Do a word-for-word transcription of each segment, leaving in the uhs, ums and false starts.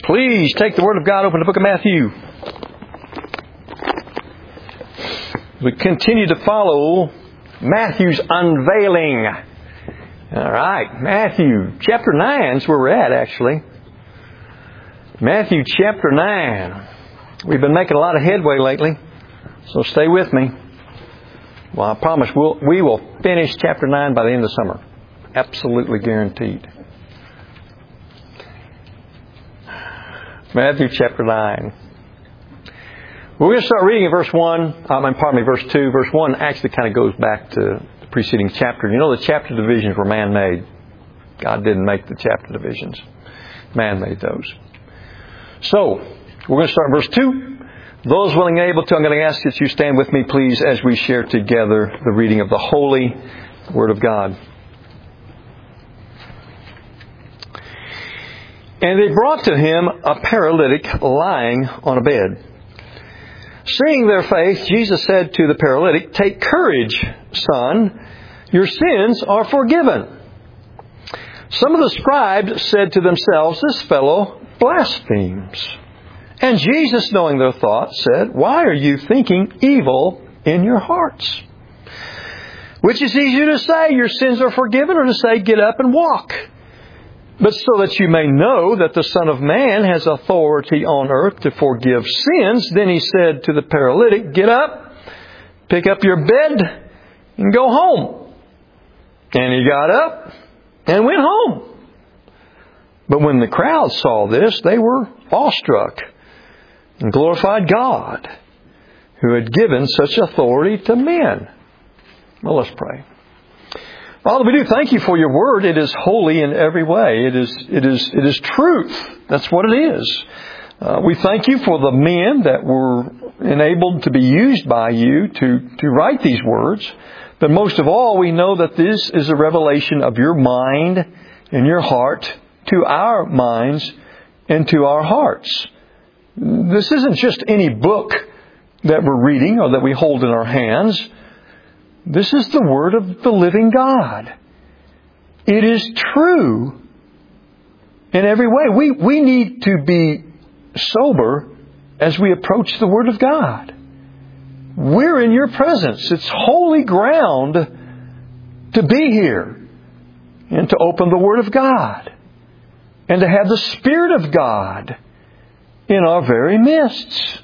Please take the Word of God, open the book of Matthew. We continue to follow Matthew's unveiling. All right, Matthew chapter nine is where we're at, actually. Matthew chapter nine. We've been making a lot of headway lately, so stay with me. Well, I promise we'll, we will finish chapter nine by the end of summer. Absolutely guaranteed. Matthew chapter nine. We're going to start reading at verse one. I mean, pardon me, verse two. Verse one actually kind of goes back to the preceding chapter. You know, the chapter divisions were man-made. God didn't make the chapter divisions. Man made those. So, we're going to start verse two. Those willing and able to, I'm going to ask that you stand with me, please, as we share together the reading of the Holy Word of God. And they brought to him a paralytic lying on a bed. Seeing their faith, Jesus said to the paralytic, "Take courage, son, your sins are forgiven." Some of the scribes said to themselves, "This fellow blasphemes." And Jesus, knowing their thoughts, said, "Why are you thinking evil in your hearts? Which is easier to say, 'Your sins are forgiven,' or to say, 'Get up and walk'? But so that you may know that the Son of Man has authority on earth to forgive sins." Then he said to the paralytic, "Get up, pick up your bed, and go home." And he got up and went home. But when the crowd saw this, they were awestruck and glorified God, who had given such authority to men. Well, let's pray. Father, we do thank you for your word. It is holy in every way. It is, it is, it is truth. That's what it is. Uh, we thank you for the men that were enabled to be used by you to, to write these words. But most of all, we know that this is a revelation of your mind and your heart to our minds and to our hearts. This isn't just any book that we're reading or that we hold in our hands. This is the Word of the living God. It is true in every way. We, we need to be sober as we approach the Word of God. We're in your presence. It's holy ground to be here and to open the Word of God and to have the Spirit of God in our very midst.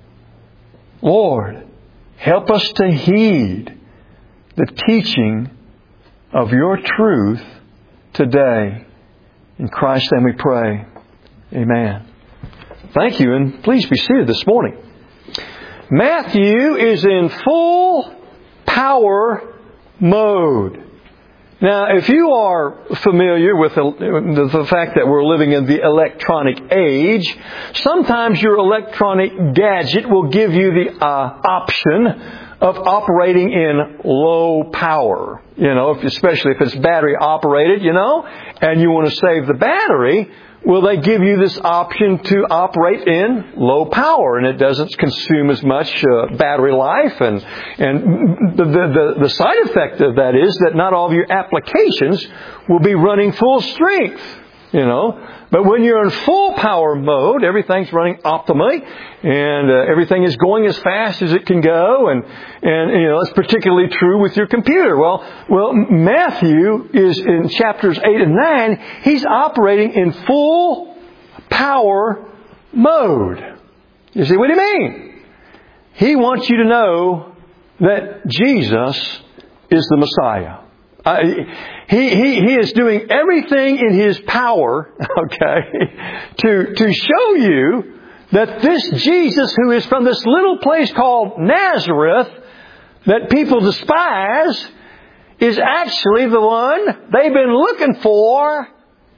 Lord, help us to heed the teaching of your truth today. In Christ's name we pray. Amen. Thank you, and please be seated this morning. Matthew is in full power mode. Now, if you are familiar with the, the fact that we're living in the electronic age, sometimes your electronic gadget will give you the uh, option of operating in low power. You know, if, especially if it's battery operated, you know, and you want to save the battery, well, they give you this option to operate in low power, and it doesn't consume as much uh, battery life. And and the, the the side effect of that is that not all of your applications will be running full strength. You know, but when you're in full power mode, everything's running optimally, and uh, everything is going as fast as it can go, and and you know, it's particularly true with your computer. Well, well, Matthew is in chapters eight and nine. He's operating in full power mode. You see what do you mean? He wants you to know that Jesus is the Messiah. Uh, he, he, he is doing everything in His power, okay, to, to show you that this Jesus who is from this little place called Nazareth that people despise is actually the one they've been looking for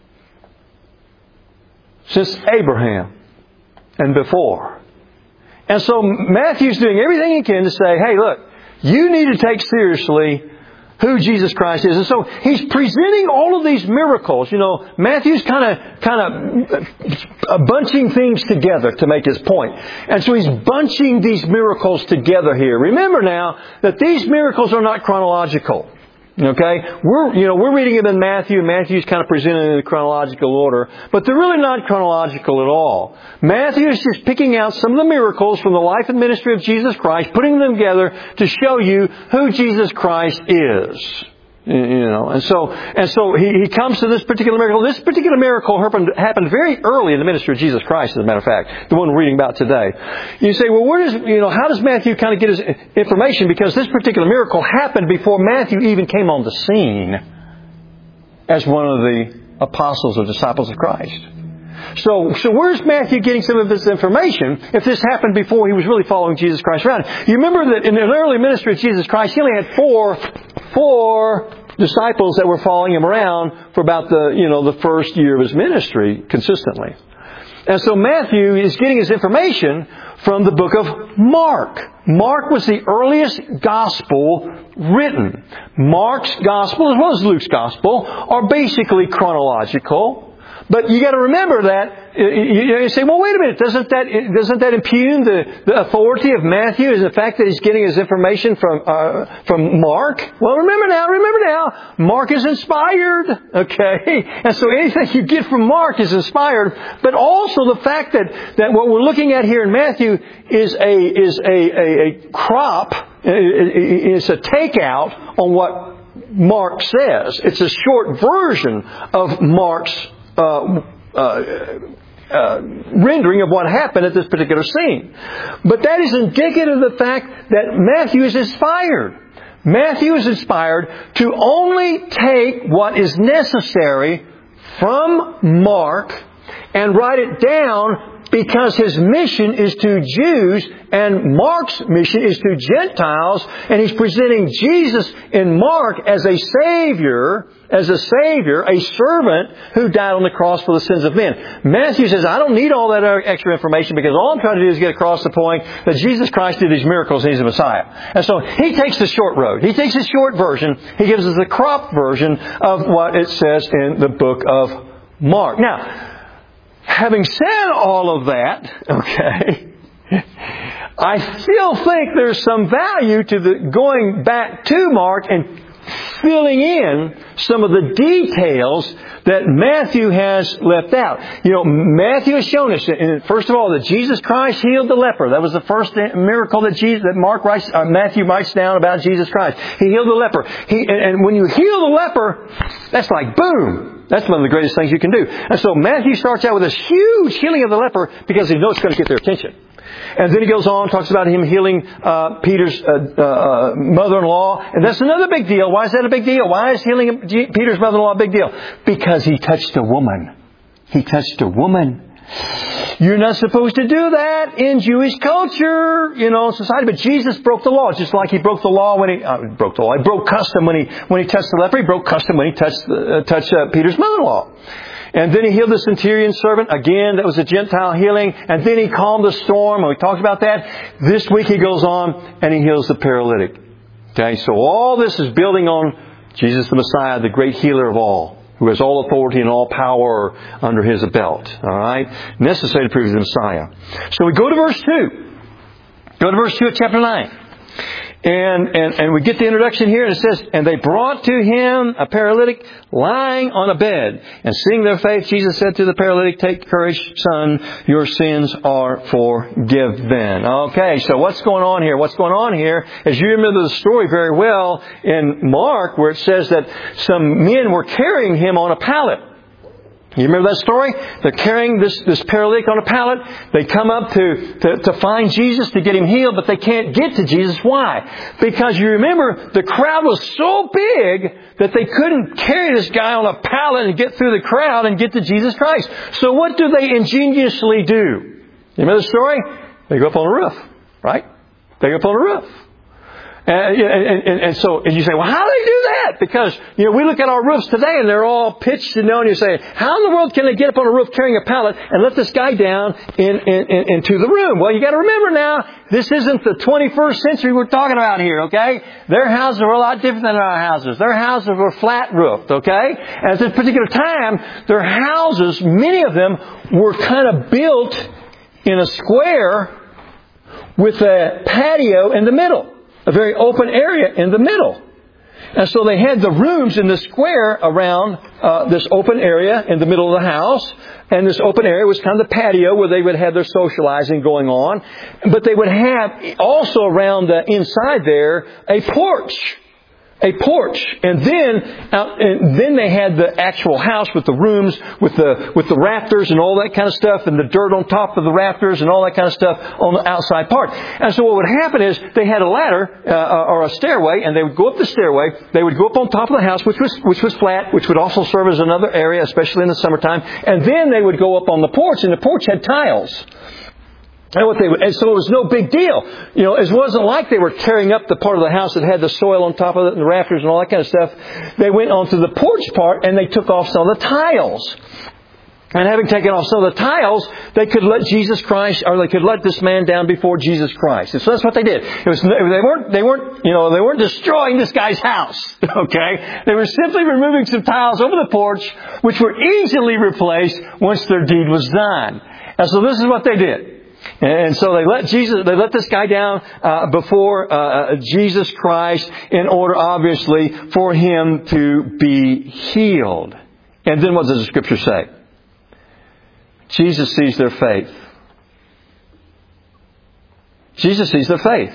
since Abraham and before. And so Matthew's doing everything he can to say, hey, look, you need to take seriously who Jesus Christ is. And so he's presenting all of these miracles. You know, Matthew's kind of kind of bunching things together to make his point. And so he's bunching these miracles together here. Remember now that these miracles are not chronological. Okay? We're, you know, we're reading it in Matthew, and Matthew's kind of presented in the chronological order, but they're really not chronological at all. Matthew is just picking out some of the miracles from the life and ministry of Jesus Christ, putting them together to show you who Jesus Christ is. You know, and so, and so he, he comes to this particular miracle. This particular miracle happened, happened very early in the ministry of Jesus Christ, as a matter of fact, the one we're reading about today. You say, well, where does, you know, how does Matthew kind of get his information? Because this particular miracle happened before Matthew even came on the scene as one of the apostles or disciples of Christ. So, so where's Matthew getting some of this information if this happened before he was really following Jesus Christ around? You remember that in the early ministry of Jesus Christ, he only had four, four disciples that were following him around for about the, you know, the first year of his ministry consistently. And so Matthew is getting his information from the book of Mark. Mark was the earliest gospel written. Mark's gospel, as well as Luke's gospel, are basically chronological. But you got to remember that you say, well, wait a minute, doesn't that doesn't that impugn the, the authority of Matthew? Is the fact that he's getting his information from uh, from Mark? Well, remember now, remember now, Mark is inspired, okay, and so anything you get from Mark is inspired. But also the fact that, that what we're looking at here in Matthew is a is a a, a crop, it's a takeout on what Mark says. It's a short version of Mark's Uh, uh, uh, rendering of what happened at this particular scene. But that is indicative of the fact that Matthew is inspired. Matthew is inspired to only take what is necessary from Mark and write it down, because his mission is to Jews and Mark's mission is to Gentiles, and he's presenting Jesus in Mark as a Savior, as a Savior, a servant who died on the cross for the sins of men. Matthew says, I don't need all that extra information, because all I'm trying to do is get across the point that Jesus Christ did these miracles and He's the Messiah. And so he takes the short road. He takes the short version. He gives us the crop version of what it says in the book of Mark. Now, having said all of that, okay, I still think there's some value to the going back to Mark and filling in some of the details that Matthew has left out. You know, Matthew has shown us, first of all, that Jesus Christ healed the leper. That was the first miracle that Jesus, that Mark writes, uh, Matthew writes down about Jesus Christ. He healed the leper. He, and, and when you heal the leper, that's like boom. That's one of the greatest things you can do. And so Matthew starts out with this huge healing of the leper because he knows it's going to get their attention. And then he goes on, talks about him healing uh, Peter's uh, uh, mother-in-law. And that's another big deal. Why is that a big deal? Why is healing Peter's mother-in-law a big deal? Because he touched a woman. He touched a woman. You're not supposed to do that in Jewish culture, you know, society. But Jesus broke the law, just like He broke the law when He uh, broke the law. He broke custom when He when He touched the leper. He broke custom when He touched uh, touched uh, Peter's mother-in-law. And then He healed the centurion servant. Again, that was a Gentile healing. And then He calmed the storm. And we talked about that. This week He goes on and He heals the paralytic. Okay, so all this is building on Jesus the Messiah, the great healer of all, who has all authority and all power under His belt. All right? Necessary to prove He's the Messiah. So we go to verse two. Go to verse two of chapter nine. And, and, and we get the introduction here, and it says, and they brought to Him a paralytic lying on a bed. And seeing their faith, Jesus said to the paralytic, take courage, son, your sins are forgiven. Okay, so what's going on here? What's going on here is, you remember the story very well in Mark, where it says that some men were carrying Him on a pallet. You remember that story? They're carrying this, this paralytic on a pallet. They come up to, to, to find Jesus to get him healed, but they can't get to Jesus. Why? Because you remember, the crowd was so big that they couldn't carry this guy on a pallet and get through the crowd and get to Jesus Christ. So what do they ingeniously do? You remember the story? They go up on a roof, right? They go up on a roof. And, and, and, and so, and you say, well, how do they do that? Because, you know, we look at our roofs today and they're all pitched, you know, and you say, how in the world can they get up on a roof carrying a pallet and let this guy down in, in, in, into the room? Well, you got to remember now, this isn't the twenty-first century we're talking about here, okay? Their houses were a lot different than our houses. Their houses were flat roofed, okay? And at this particular time, their houses, many of them, were kind of built in a square with a patio in the middle. A very open area in the middle. And so they had the rooms in the square around uh, this open area in the middle of the house. And this open area was kind of the patio where they would have their socializing going on. But they would have also around the inside there a porch. A porch. And then out, and then they had the actual house with the rooms, with the with the rafters and all that kind of stuff, and the dirt on top of the rafters and all that kind of stuff on the outside part. And so what would happen is they had a ladder uh, or a stairway, and they would go up the stairway. They would go up on top of the house, which was which was flat, which would also serve as another area, especially in the summertime. And then they would go up on the porch, and the porch had tiles. And what they would, and so it was no big deal. You know, it wasn't like they were carrying up the part of the house that had the soil on top of it and the rafters and all that kind of stuff. They went onto the porch part and they took off some of the tiles. And having taken off some of the tiles, they could let Jesus Christ, or they could let this man down before Jesus Christ. And so that's what they did. It was, they weren't, they weren't, you know, they weren't destroying this guy's house. Okay? They were simply removing some tiles over the porch, which were easily replaced once their deed was done. And so this is what they did. And so they let Jesus, they let this guy down uh, before uh, Jesus Christ in order, obviously, for him to be healed. And then what does the Scripture say? Jesus sees their faith. Jesus sees their faith.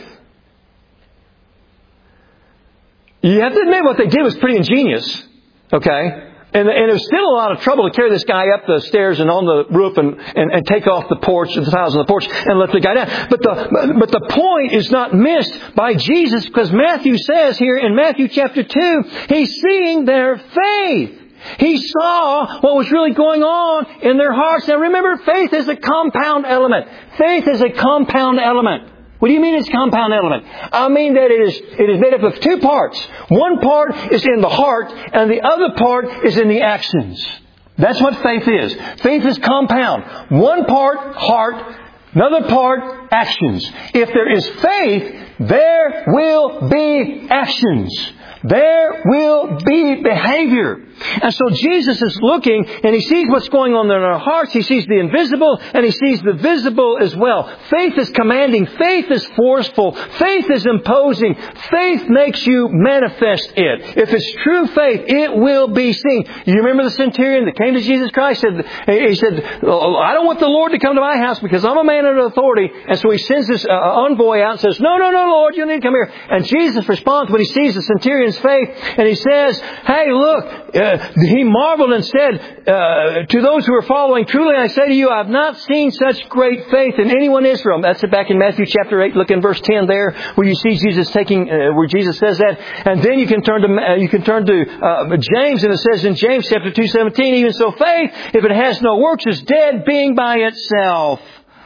You have to admit what they did was pretty ingenious. Okay? And, and it was still a lot of trouble to carry this guy up the stairs and on the roof and, and, and take off the porch, the tiles on the porch, and let the guy down. But the, but the point is not missed by Jesus, because Matthew says here in Matthew chapter two, He's seeing their faith. He saw what was really going on in their hearts. Now remember, faith is a compound element. Faith is a compound element. What do you mean it's a compound element? I mean that it is it is made up of two parts. One part is in the heart, and the other part is in the actions. That's what faith is. Faith is compound. One part, heart. Another part, actions. If there is faith, there will be actions. There will be behavior. And so Jesus is looking and He sees what's going on in our hearts. He sees the invisible and He sees the visible as well. Faith is commanding. Faith is forceful. Faith is imposing. Faith makes you manifest it. If it's true faith, it will be seen. You remember the centurion that came to Jesus Christ? Said, he said, I don't want the Lord to come to my house because I'm a man under authority. And so he sends this uh, envoy out and says, no, no, no, Lord, you need to come here. And Jesus responds when He sees the centurion's faith, and He says, hey, look, uh, He marveled and said uh, to those who were following, truly I say to you, I have not seen such great faith in anyone in Israel. That's it back in Matthew chapter eight. Look in verse ten there, where you see Jesus taking, uh, where Jesus says that. And then you can turn to uh, you can turn to uh, James, and it says in James chapter two seventeen, even so faith, if it has no works, is dead, being by itself.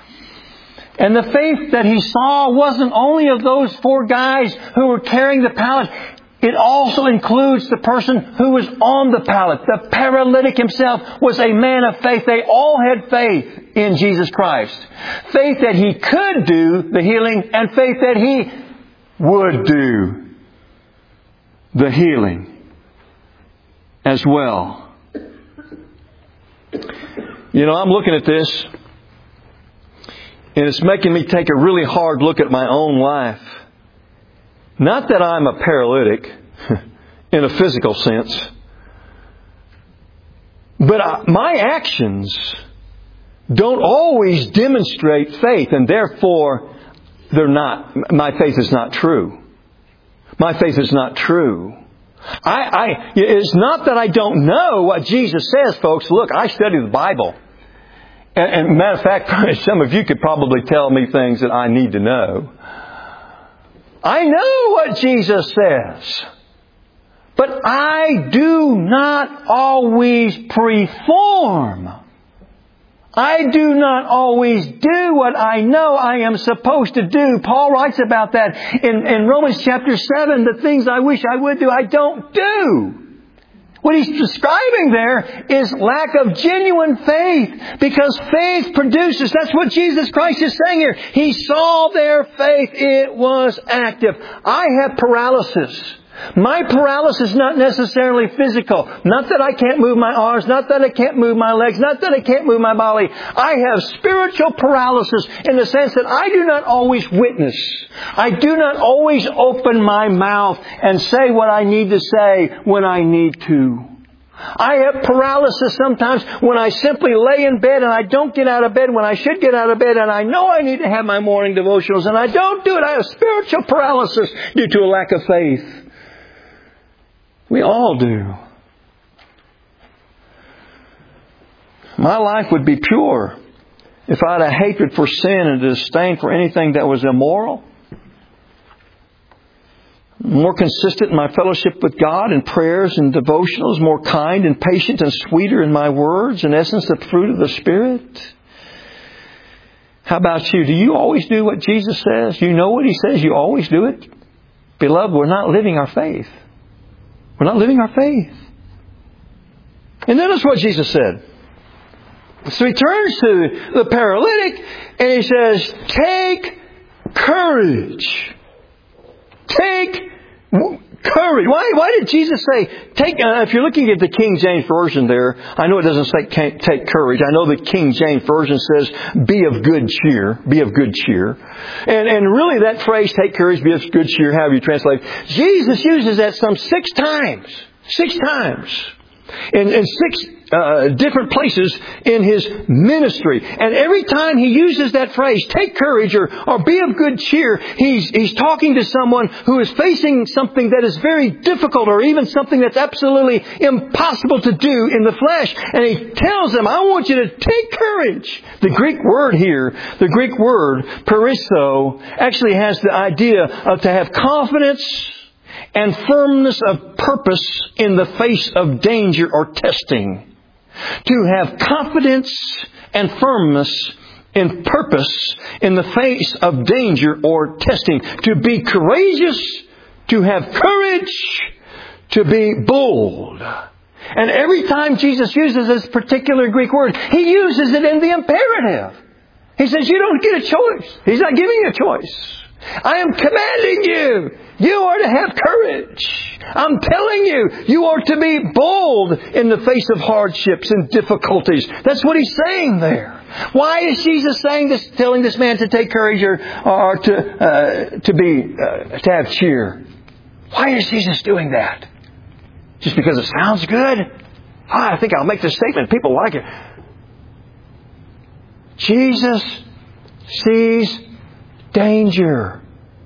And the faith that He saw wasn't only of those four guys who were carrying the pallet. It also includes the person who was on the pallet. The paralytic himself was a man of faith. They all had faith in Jesus Christ. Faith that He could do the healing, and faith that He would do the healing as well. You know, I'm looking at this, and it's making me take a really hard look at my own life. Not that I'm a paralytic in a physical sense, but I, my actions don't always demonstrate faith, and therefore they're not. My faith is not true. My faith is not true. I, I, it's not that I don't know what Jesus says, folks. Look, I study the Bible. And, and matter of fact, some of you could probably tell me things that I need to know. I know what Jesus says. But I do not always perform. I do not always do what I know I am supposed to do. Paul writes about that in, in Romans chapter seven. The things I wish I would do, I don't do. What he's describing there is lack of genuine faith, because faith produces. That's what Jesus Christ is saying here. He saw their faith. It was active. I have paralysis. My paralysis is not necessarily physical. Not that I can't move my arms, not that I can't move my legs, not that I can't move my body. I have spiritual paralysis in the sense that I do not always witness. I do not always open my mouth and say what I need to say when I need to. I have paralysis sometimes when I simply lay in bed and I don't get out of bed when I should get out of bed, and I know I need to have my morning devotionals and I don't do it. I have spiritual paralysis due to a lack of faith. We all do. My life would be pure if I had a hatred for sin and a disdain for anything that was immoral. More consistent in my fellowship with God and prayers and devotionals, more kind and patient and sweeter in my words, in essence, the fruit of the Spirit. How about you? Do you always do what Jesus says? You know what He says? You always do it? Beloved, we're not living our faith. We're not living our faith. And then that's what Jesus said. So He turns to the paralytic and He says, take courage. Take courage. Why, why did Jesus say, take, uh, if you're looking at the King James Version there, I know it doesn't say take courage. I know the King James Version says, be of good cheer. Be of good cheer. And, and really that phrase, take courage, be of good cheer, however you translate it, Jesus uses that some six times. Six times. In, in six uh, different places in His ministry. And every time He uses that phrase, take courage or, or be of good cheer, he's, he's talking to someone who is facing something that is very difficult or even something that's absolutely impossible to do in the flesh. And He tells them, I want you to take courage. The Greek word here, the Greek word, perisso, actually has the idea of to have confidence and firmness of purpose in the face of danger or testing. To have confidence and firmness in purpose in the face of danger or testing. To be courageous, to have courage, to be bold. And every time Jesus uses this particular Greek word, He uses it in the imperative. He says, you don't get a choice. He's not giving you a choice. I am commanding you. You are to have courage. I'm telling you, you are to be bold in the face of hardships and difficulties. That's what He's saying there. Why is Jesus saying this, telling this man to take courage or, or to uh, to be uh, to have cheer? Why is Jesus doing that? Just because it sounds good? Oh, I think I'll make this statement. People like it. Jesus sees danger.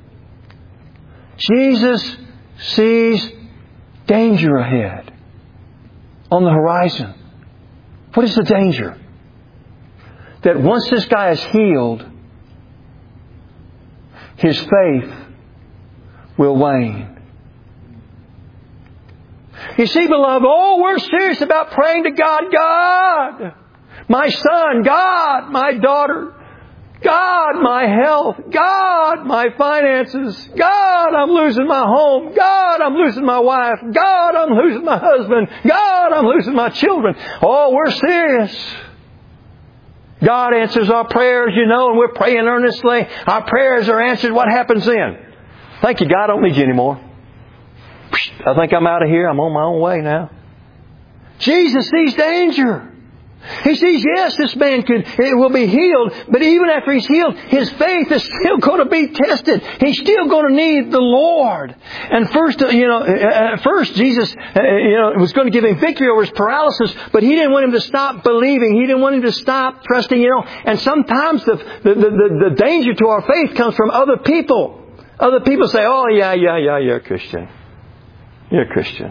Jesus sees danger ahead on the horizon. What is the danger? That once this guy is healed, his faith will wane. You see, beloved, oh, we're serious about praying to God. God, my son. God, my daughter. God, my health. God, my finances. God, I'm losing my home. God, I'm losing my wife. God, I'm losing my husband. God, I'm losing my children. Oh, we're serious. God answers our prayers, you know, and we're praying earnestly. Our prayers are answered. What happens then? Thank you, God. I don't need you anymore. I think I'm out of here. I'm on my own way now. Jesus sees danger. He sees, yes, this man could, it will be healed, but even after he's healed, his faith is still going to be tested. He's still going to need the Lord. And first, you know, at first Jesus, you know, was going to give him victory over his paralysis, but He didn't want him to stop believing. He didn't want him to stop trusting, you know. And sometimes the, the, the, the danger to our faith comes from other people. Other people say, oh, yeah, yeah, yeah, you're a Christian. You're a Christian.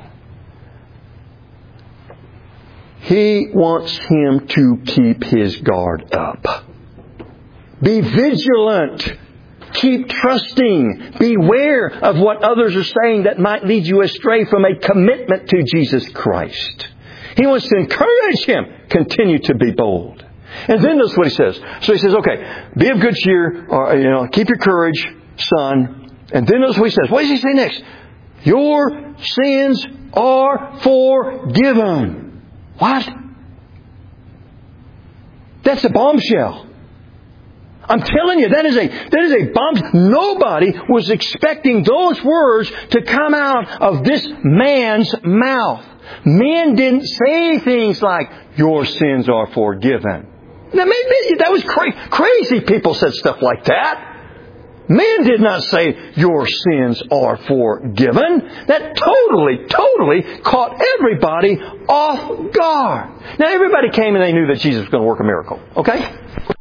He wants him to keep his guard up. Be vigilant. Keep trusting. Beware of what others are saying that might lead you astray from a commitment to Jesus Christ. He wants to encourage him. Continue to be bold. And then that's what he says. So he says, okay, be of good cheer, or, you know, keep your courage, son. And then that's what he says. What does he say next? Your sins are forgiven. What? That's a bombshell. I'm telling you, that is a, that is a bomb. Nobody was expecting those words to come out of this man's mouth. Men didn't say things like, your sins are forgiven. That, made, that was cra- crazy. People said stuff like that. Men did not say, your sins are forgiven. That totally, totally caught everybody off guard. Now, everybody came and they knew that Jesus was going to work a miracle. Okay?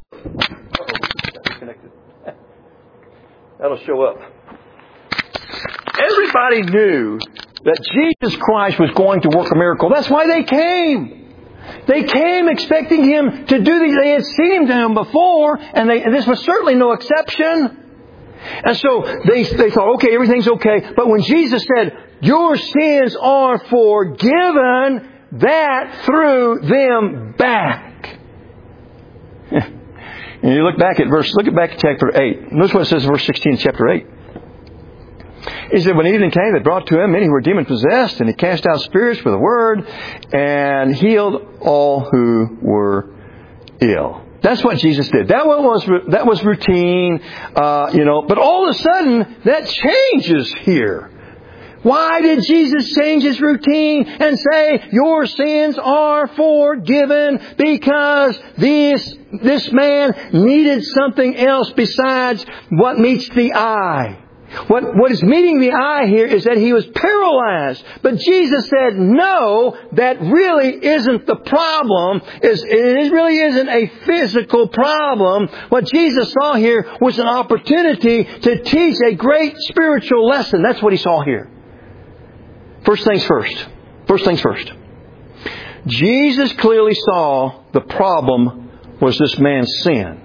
That'll show up. Everybody knew that Jesus Christ was going to work a miracle. That's why they came. They came expecting Him to do these. They had seen Him to Him before, and, they, and this was certainly no exception. And so they, they thought, okay, everything's okay. But when Jesus said, your sins are forgiven, that threw them back. And you look back at verse, look at back at chapter eight. Notice what it says in verse sixteen, chapter eight. He said, when evening came, they brought to Him many who were demon-possessed, and He cast out spirits with a word, and healed all who were ill. That's what Jesus did. That was that was routine, uh, you know. But all of a sudden, that changes here. Why did Jesus change His routine and say, your sins are forgiven? Because this this man needed something else besides what meets the eye. What, what is meeting the eye here is that he was paralyzed. But Jesus said, no, that really isn't the problem. It's, it really isn't a physical problem. What Jesus saw here was an opportunity to teach a great spiritual lesson. That's what He saw here. First things first. First things first. Jesus clearly saw the problem was this man's sin.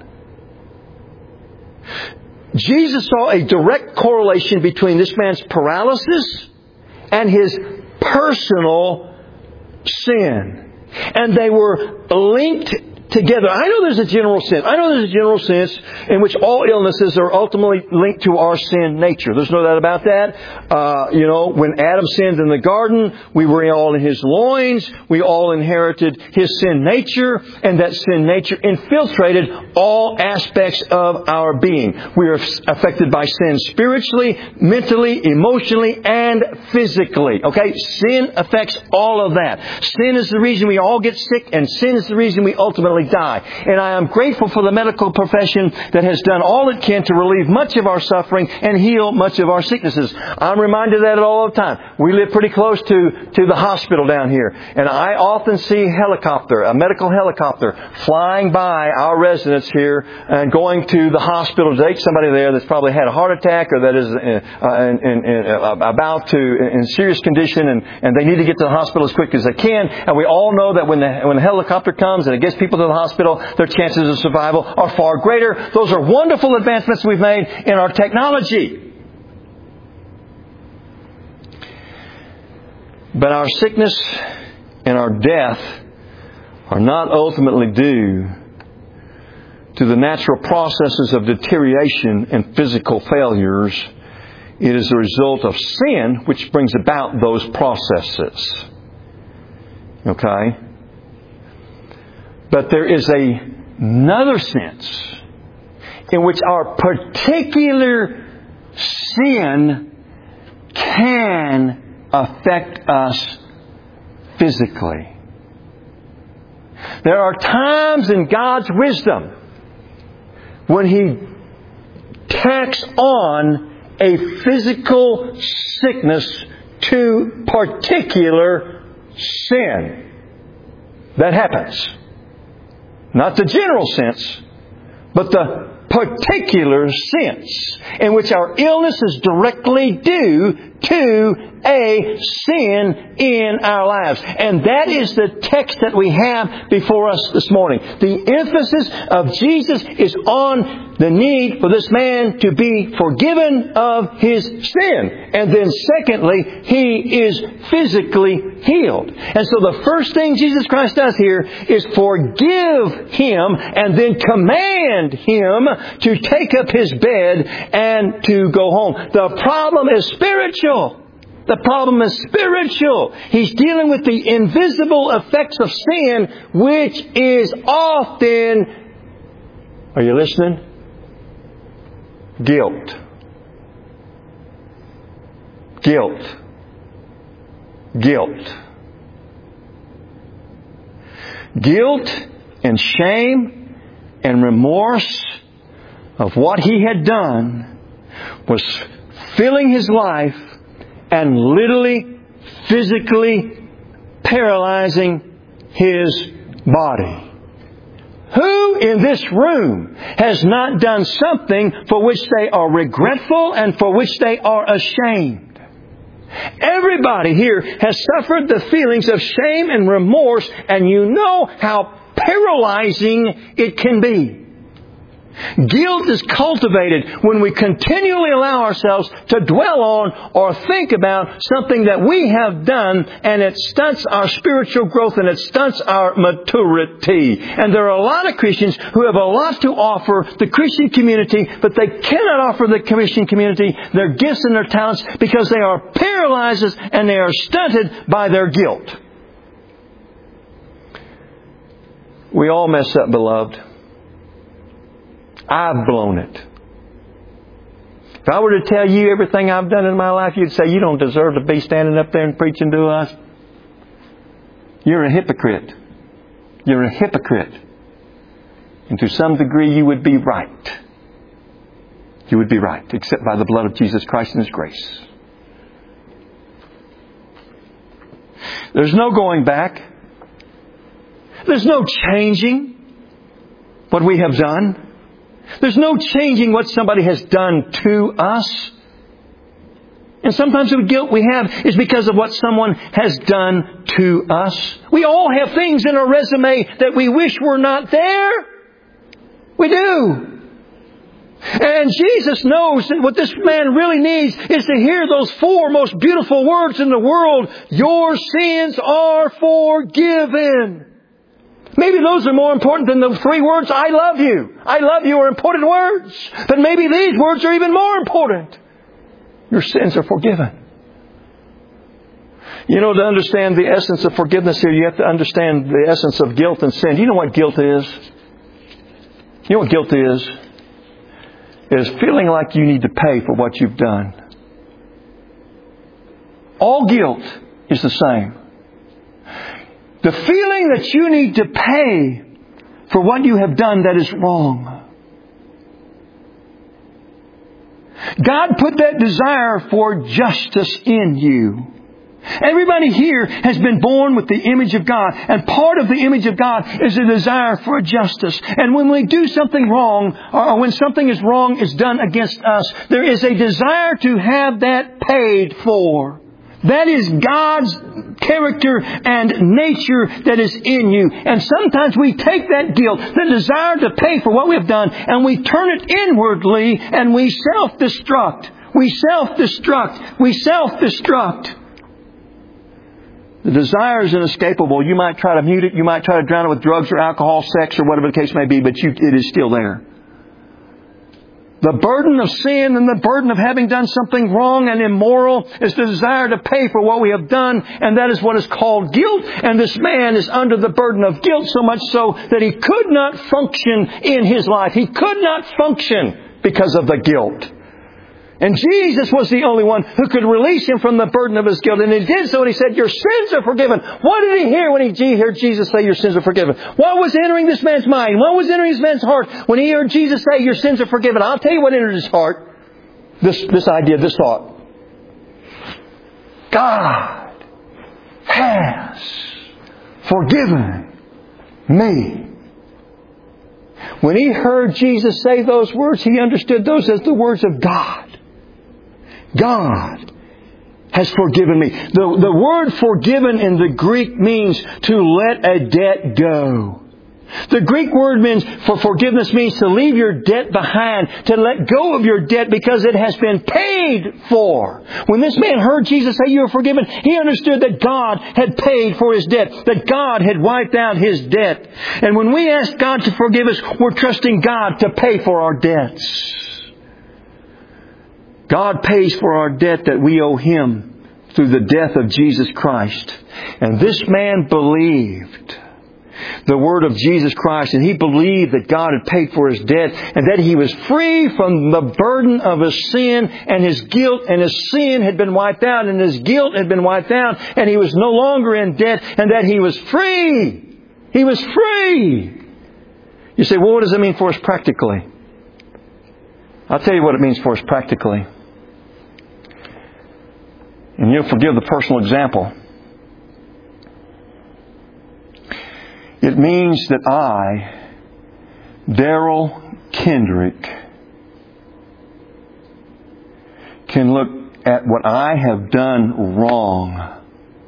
Jesus saw a direct correlation between this man's paralysis and his personal sin. And they were linked together. I know there's a general sense. I know there's a general sense in which all illnesses are ultimately linked to our sin nature. There's no doubt about that. Uh, you know, when Adam sinned in the garden, we were all in his loins. We all inherited his sin nature, and that sin nature infiltrated all aspects of our being. We are affected by sin spiritually, mentally, emotionally, and physically. Okay? Sin affects all of that. Sin is the reason we all get sick, and sin is the reason we ultimately die. And I am grateful for the medical profession that has done all it can to relieve much of our suffering and heal much of our sicknesses. I'm reminded of that all the time. We live pretty close to, to the hospital down here. And I often see a helicopter, a medical helicopter, flying by our residence here and going to the hospital to take somebody there that's probably had a heart attack or that is uh, in, in, in, uh, about to, in serious condition, and, and they need to get to the hospital as quick as they can. And we all know that when the, when the helicopter comes and it gets people to the hospital, their chances of survival are far greater. Those are wonderful advancements we've made in our technology. But our sickness and our death are not ultimately due to the natural processes of deterioration and physical failures. It is a result of sin which brings about those processes. Okay? But there is a, another sense in which our particular sin can affect us physically. There are times in God's wisdom when He tacks on a physical sickness to particular sin. That happens. Not the general sense, but the particular sense in which our illness is directly due to a sin in our lives. And that is the text that we have before us this morning. The emphasis of Jesus is on the need for this man to be forgiven of his sin. And then secondly, he is physically healed. And so the first thing Jesus Christ does here is forgive him and then command him to take up his bed and to go home. The problem is spiritual. The problem is spiritual. He's dealing with the invisible effects of sin, which is often, are you listening? Guilt. Guilt. Guilt. Guilt and shame and remorse of what he had done was filling his life and literally, physically paralyzing his body. Who in this room has not done something for which they are regretful and for which they are ashamed? Everybody here has suffered the feelings of shame and remorse, and you know how paralyzing it can be. Guilt is cultivated when we continually allow ourselves to dwell on or think about something that we have done, and it stunts our spiritual growth and it stunts our maturity. And there are a lot of Christians who have a lot to offer the Christian community, but they cannot offer the Christian community their gifts and their talents because they are paralyzed and they are stunted by their guilt. We all mess up, beloved. I've blown it. If I were to tell you everything I've done in my life, you'd say, you don't deserve to be standing up there and preaching to us. You're a hypocrite. You're a hypocrite. And to some degree, you would be right. You would be right, except by the blood of Jesus Christ and His grace. There's no going back. There's no changing what we have done. There's no changing what somebody has done to us. And sometimes the guilt we have is because of what someone has done to us. We all have things in our resume that we wish were not there. We do. And Jesus knows that what this man really needs is to hear those four most beautiful words in the world. Your sins are forgiven. Maybe those are more important than the three words, I love you. I love you are important words. But maybe these words are even more important. Your sins are forgiven. You know, to understand the essence of forgiveness here, you have to understand the essence of guilt and sin. Do you know what guilt is? You know what guilt is? It is feeling like you need to pay for what you've done. All guilt is the same. The feeling that you need to pay for what you have done that is wrong. God put that desire for justice in you. Everybody here has been born with the image of God. And part of the image of God is a desire for justice. And when we do something wrong, or when something is wrong is done against us, there is a desire to have that paid for. That is God's character and nature that is in you. And sometimes we take that guilt, the desire to pay for what we have done, and we turn it inwardly and we self-destruct. We self-destruct. We self-destruct. The desire is inescapable. You might try to mute it. You might try to drown it with drugs or alcohol, sex, or whatever the case may be, but you, it is still there. The burden of sin and the burden of having done something wrong and immoral is the desire to pay for what we have done. And that is what is called guilt. And this man is under the burden of guilt so much so that he could not function in his life. He could not function because of the guilt. And Jesus was the only one who could release him from the burden of his guilt. And He did so, and He said, your sins are forgiven. What did he hear when he heard Jesus say, your sins are forgiven? What was entering this man's mind? What was entering this man's heart when he heard Jesus say, your sins are forgiven? I'll tell you what entered his heart. This, this idea, this thought. God has forgiven me. When he heard Jesus say those words, he understood those as the words of God. God has forgiven me. The, the word forgiven in the Greek means to let a debt go. The Greek word means for forgiveness means to leave your debt behind, to let go of your debt because it has been paid for. When this man heard Jesus say you are forgiven, he understood that God had paid for his debt, that God had wiped out his debt. And when we ask God to forgive us, we're trusting God to pay for our debts. God pays for our debt that we owe Him through the death of Jesus Christ. And this man believed. the Word of Jesus Christ, and he believed that God had paid for his debt, and that he was free from the burden of his sin and his guilt, and his sin had been wiped out, and his guilt had been wiped out, and he was no longer in debt, and that he was free. He was free. You say, well, what does it mean for us practically? I'll tell you what it means for us practically. And you'll forgive the personal example. It means that I, Darrell Kendrick, can look at what I have done wrong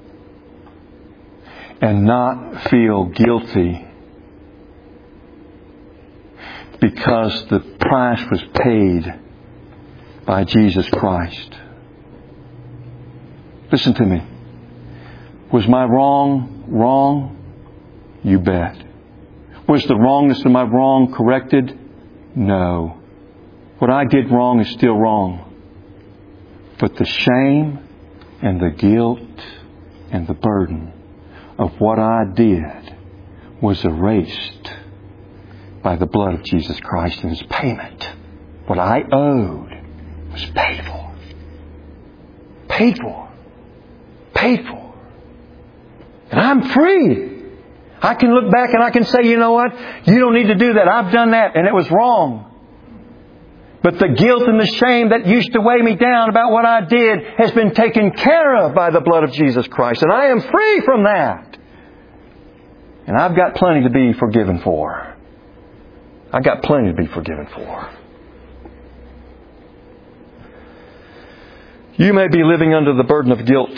and not feel guilty, because the price was paid by Jesus Christ. Listen to me. Was my wrong wrong? You bet. Was the wrongness of my wrong corrected? No. What I did wrong is still wrong. But the shame and the guilt and the burden of what I did was erased by the blood of Jesus Christ and His payment. What I owed was paid for. Paid for. Paid for. And I'm free. I can look back and I can say, you know what? You don't need to do that. I've done that and it was wrong. But the guilt and the shame that used to weigh me down about what I did has been taken care of by the blood of Jesus Christ. And I am free from that. And I've got plenty to be forgiven for. I've got plenty to be forgiven for. You may be living under the burden of guilt,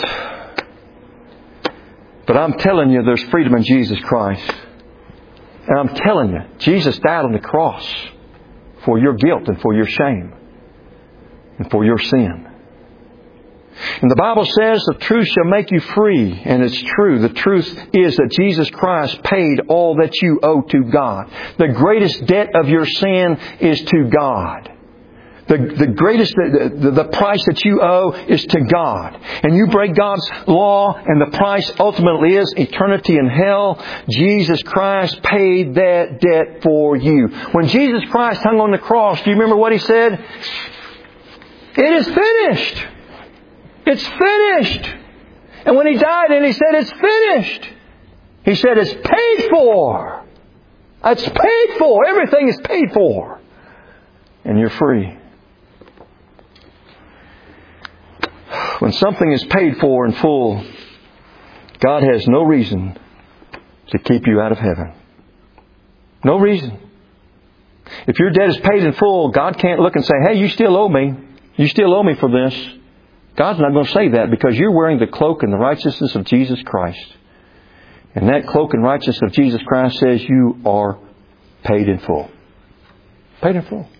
but I'm telling you, there's freedom in Jesus Christ. And I'm telling you, Jesus died on the cross for your guilt and for your shame and for your sin. And the Bible says the truth shall make you free. And it's true. The truth is that Jesus Christ paid all that you owe to God. The greatest debt of your sin is to God. The, the greatest, the, the price that you owe is to God. And you break God's law, and the price ultimately is eternity in hell. Jesus Christ paid that debt for you. When Jesus Christ hung on the cross, do you remember what He said? It is finished. It's finished. And when He died and He said, it's finished, He said, it's paid for. It's paid for. Everything is paid for. And you're free. When something is paid for in full, God has no reason to keep you out of heaven. No reason. If your debt is paid in full, God can't look and say, hey, you still owe me. You still owe me for this. God's not going to say that, because you're wearing the cloak and the righteousness of Jesus Christ. And that cloak and righteousness of Jesus Christ says you are paid in full. Paid in full.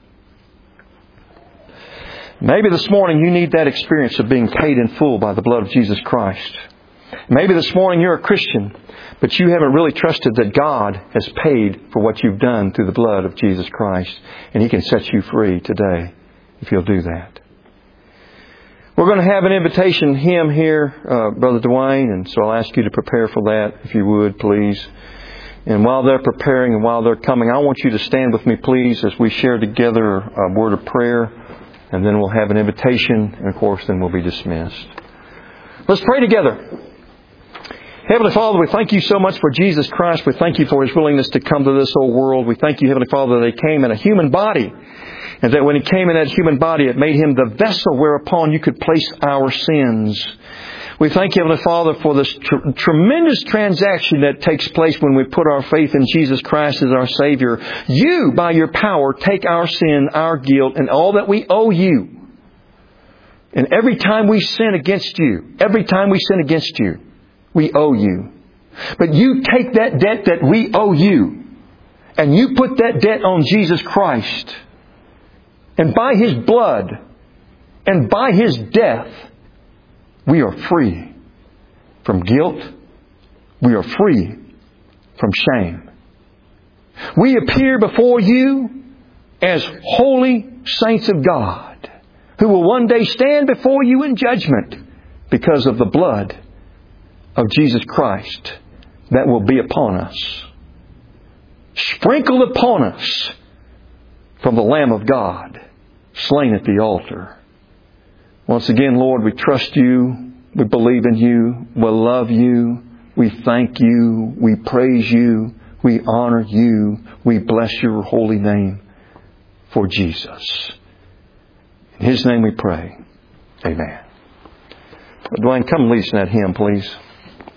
Maybe this morning you need that experience of being paid in full by the blood of Jesus Christ. Maybe this morning you're a Christian, but you haven't really trusted that God has paid for what you've done through the blood of Jesus Christ. And He can set you free today if you'll do that. We're going to have an invitation hymn here, uh, Brother Dwayne, and so I'll ask you to prepare for that, if you would, please. And while they're preparing and while they're coming, I want you to stand with me, please, as we share together a word of prayer. And then we'll have an invitation, and of course, then we'll be dismissed. Let's pray together. Heavenly Father, we thank You so much for Jesus Christ. We thank You for His willingness to come to this old world. We thank You, Heavenly Father, that He came in a human body. And that when He came in that human body, it made Him the vessel whereupon You could place our sins. We thank You, Heavenly Father, for this tr- tremendous transaction that takes place when we put our faith in Jesus Christ as our Savior. You, by Your power, take our sin, our guilt, and all that we owe You. And every time we sin against You, every time we sin against You, we owe You. But You take that debt that we owe You, and You put that debt on Jesus Christ. And by His blood, and by His death, we are free from guilt. We are free from shame. We appear before You as holy saints of God, who will one day stand before You in judgment because of the blood of Jesus Christ that will be upon us, sprinkled upon us from the Lamb of God, slain at the altar. Once again, Lord, we trust You. We believe in You. We love You. We thank You. We praise You. We honor You. We bless Your holy name for Jesus. In His name we pray. Amen. Dwayne, come lead us in that hymn, please.